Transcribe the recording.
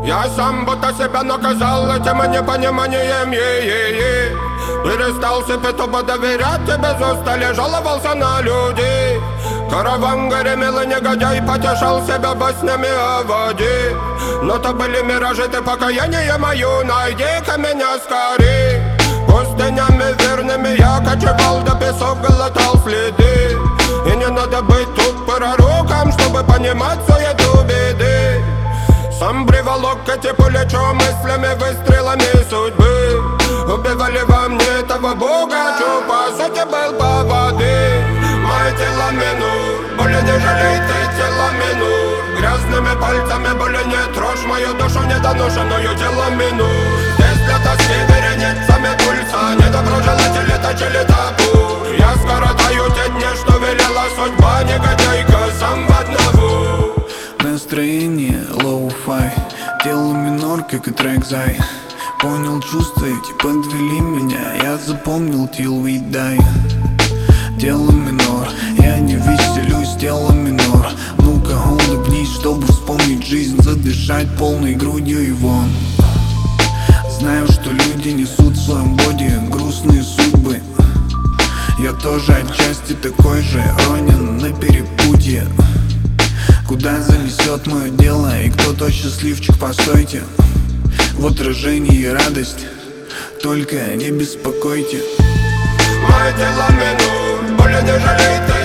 Я сам будто себя наказал этим непониманием. Перестал себе тупо доверять, и без устали жаловался на людей. Караван гремел и негодяй потешал себя баснями о воде. Но то были миражи, ты покаяние мою, найди-ка меня скорей. Пустынями верными я кочевал, до песок глотал следы. И не надо быть тут пророком, чтобы понимать суету беды. Сам приволок эти плечо мыслями, выстрелами судьбы. Убивали во мне этого бога, что по сути был по воды. Мое тело минур, более не жалей ты тело минур. Грязными пальцами более не трожь мою душу недоношенную тело минур. Здесь для тоски вереницами пульса, недоброжелатели точили табу. Я скоротаю те дни, что велела судьба, негодяйка сам в одного. Настроение лоу-фай, тело минор, как и трек Зай. Понял чувства эти, подвели меня, я запомнил till we die. Тело минор, я не веселюсь, тело минор. Ну-ка, улыбнись, чтобы вспомнить жизнь, задышать полной грудью и вон. Знаю, что люди несут в своем боди грустные судьбы. Я тоже отчасти такой же, ронен на перепутье. Куда занесет мое дело и кто тот счастливчик, постойте. В отражении радость, только не беспокойте. Мое тело минур, более не жалей ты